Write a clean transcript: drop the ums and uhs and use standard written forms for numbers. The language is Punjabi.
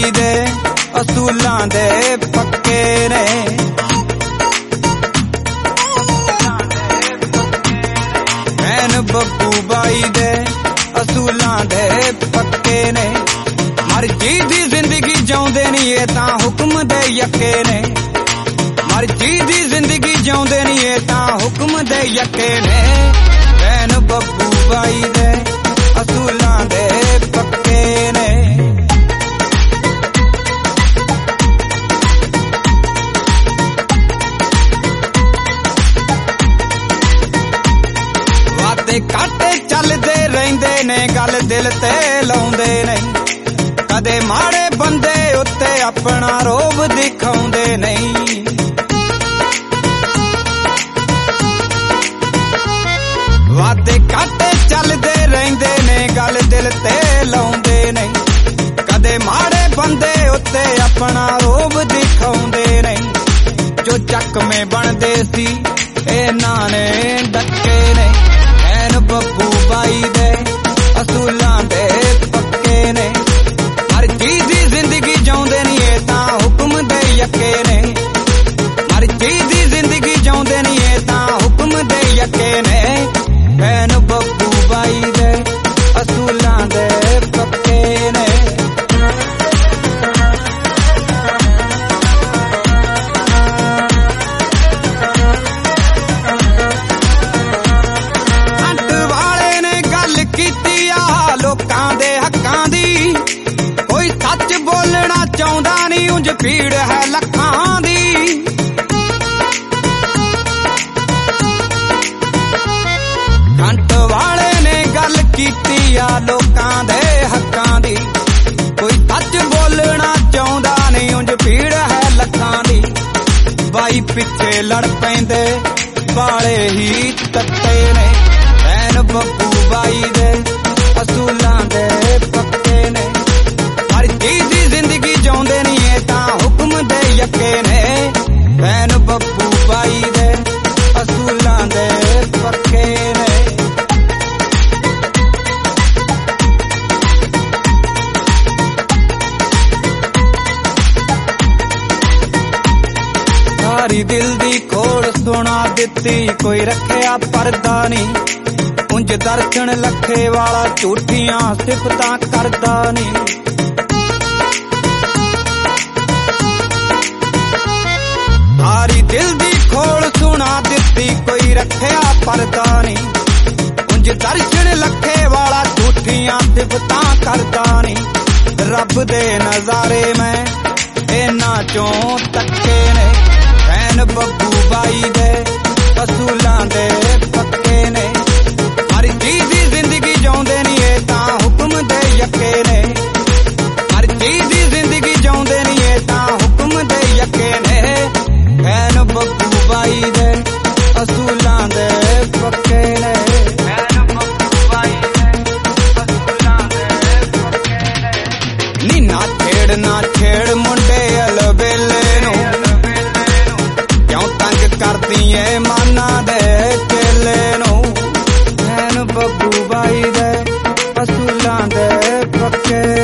ਬਾਈ ਦੇ ਅਸੂਲਾਂ ਦੇ ਪੱਕੇ ਨੇ। ਐਨ ਬੱਬੂ ਬਾਈ ਦੇ ਅਸੂਲਾਂ ਦੇ ਪੱਕੇ ਨੇ। ਮਰਜ਼ੀ ਦੀ ਜ਼ਿੰਦਗੀ ਜਿਉਂਦੇ ਨੀ ਇਹ ਤਾਂ ਹੁਕਮ ਦੇ ਯੱਕੇ ਨੇ। ਮਰਜ਼ੀ ਦੀ ਜ਼ਿੰਦਗੀ ਜਿਉਂਦੇ ਨੀ ਇਹ ਤਾਂ ਹੁਕਮ ਦੇ ਯੱਕੇ ਨੇ। ਐਨ ਬੱਬੂ ਬਾਈ ਦੇ ਅਸੂਲਾਂ ਦੇ ਪੱਕੇ ਨੇ। ਵਾਦੇ ਕਾਟੇ ਚੱਲਦੇ ਰਹਿੰਦੇ ਨੇ, ਗੱਲ ਦਿਲ ਤੇ ਲਾਉਂਦੇ ਨੇ। ਕਦੇ ਮਾੜੇ ਬੰਦੇ ਉੱਤੇ ਆਪਣਾ ਰੋਬ ਦਿਖਾਉਂਦੇ ਨਹੀਂ। ਵਾਦੇ ਕਾਟੇ ਚੱਲਦੇ ਰਹਿੰਦੇ ਨੇ, ਗੱਲ ਦਿਲ ਤੇ ਲਾਉਂਦੇ ਨੇ। ਕਦੇ ਮਾੜੇ ਬੰਦੇ ਉੱਤੇ ਆਪਣਾ ਰੋਬ ਦਿਖਾਉਂਦੇ ਨਹੀਂ। ਜੋ ਚੱਕਵੇਂ ਬਣਦੇ ਸੀ ਇਹਨਾਂ ਨੇ ਡੱਕੇ ਨੇ। ਐਨ ਬੱਬੂ ਬਾਈ ਦੇ ਅਸੂਲਾਂ ਦੇ ਪੱਕੇ ਨੇ। ਮਰਜ਼ੀ ਦੀ ਜ਼ਿੰਦਗੀ ਜਿਉਂਦੇ ਨੀ ਇਹ ਤਾਂ ਹੁਕਮ ਦੇ ਯੱਕੇ ਨੇ। ਮਰਜ਼ੀ ਦੀ ਜ਼ਿੰਦਗੀ ਜਿਉਂਦੇ ਨੀ ਇਹ ਤਾਂ ਹੁਕਮ ਦੇ ਯੱਕੇ ਨੇ। ਐਨ ਬੱਬੂ ਬਾਈ ਦੇ ਅਸੂਲਾਂ ਦੇ ਪੱਕੇ ਨੇ। ਹੰਟ ਵਾਲੇ ਨੇ ਗੱਲ ਕੀਤੀ ਆ ਲੋਕਾਂ ਦੇ ਹੱਕਾਂ ਦੀ। ਕੋਈ ਸੱਚ ਬੋਲਣਾ ਚਾਹੁੰਦਾ ਨੀ, ਉਂਝ ਭੀੜ ਹੈ ਲੱਖਾਂ ਦੀ। ਹੰਟ ਵਾਲੇ ਨੇ ਗੱਲ ਕੀਤੀ ਆ ਲੋਕਾਂ ਦੇ ਹੱਕਾਂ ਦੀ। ਕੋਈ ਸੱਚ ਬੋਲਣਾ ਚਾਹੁੰਦਾ ਨੀ, ਉਂਝ ਭੀੜ ਹੈ ਲੱਖਾਂ ਦੀ। ਬਾਈ ਪਿੱਛੇ ਲੜ ਪੈਂਦੇ ਵਾਲੇ ਹੀ ਤੱਤੇ ਨੇ। ਐਨ ਬੱਬੂ ਬਾਈ ਦੇ ਅਸੂਲਾਂ ਦੇ ਪੱਕੇ ਨੇ। ਮਰਜ਼ੀ ਦੀ ਜ਼ਿੰਦਗੀ ਜਿਉਂਦੇ ਨੀ ਇਹ ਤਾਂ ਹੁਕਮ ਦੇ ਯੱਕੇ ਨੇ। ਐਨ ਬੱਬੂ ਬਾਈ ਦੇ ਅਸੂਲਾਂ ਦੇ ਪੱਕੇ ਨੇ। ਸਾਰੀ ਦਿਲ ਦੀ ਖੋੜ ਸੁਣਾ ਦਿੱਤੀ, ਕੋਈ ਰੱਖਿਆ ਪਰਦਾ ਨੀ। ਉਂਝ ਦਰਸ਼ਨ ਲੱਖੇ ਵਾਲਾ ਝੂਠੀਆਂ ਸਿਫਤਾਂ ਕਰਦਾ ਨੀ। ਸਾਰੀ ਦਿਲ ਦੀ ਖੋੜ ਸੁਣਾ ਦਿੱਤੀ, ਕੋਈ ਰੱਖਿਆ ਪਰਦਾ ਨੀ। ਉਂਝ ਦਰਸ਼ਨ ਲੱਖੇ ਵਾਲਾ ਝੂਠੀਆਂ ਸਿਫਤਾਂ ਕਰਦਾ ਨੀ। ਰੱਬ ਦੇ ਨਜ਼ਾਰੇ ਮੈਂ ਇਹਨਾਂ ਚੋਂ ਤੱਕੇ ਨੇ। ਐਨ ਬੱਬੂ ਬਾਈ ਦੇ ਅਸੂਲਾਂ ਦੇ ਪੱਕੇ ਨੇ। ਮਰਜ਼ੀ ਦੀ ਜ਼ਿੰਦਗੀ ਜਿਉਂਦੇ ਨੀ ਇਹ ਤਾਂ ਹੁਕਮ ਦੇ ਯੱਕੇ ਨੇ। ਮਰਜ਼ੀ ਦੀ ਜ਼ਿੰਦਗੀ ਜਿਉਂਦੇ ਨੀ ਇਹ ਤਾਂ ਹੁਕਮ ਦੇ ਯੱਕੇ ਨੇ। ਐਨ ਬੱਬੂ ਬਾਈ ਦੇ ਅਸੂਲਾਂ ਦੇ ਪੱਕੇ ਨੇ। ਐਨ ਬੱਬੂ ਬਾਈ ਦੇ ਅਸੂਲਾਂ ਦੇ ਪੱਕੇ ਨੇ। ਨੀ ਨਾ ਛੇੜ ਮੁੰਡੇ ਅਲਬੇਲੇ ਨੂੰ। ਕਿਉਂ ਤੰਗ ਕਰਦੀ ਏ ਮਾਨਾ ਦੇ ਚੇਲੇ ਨੂੰ। ਐਨ ਬੱਬੂ ਬਾਈ ਦੇ ਅਸੂਲਾਂ ਦੇ ਪੱਕੇ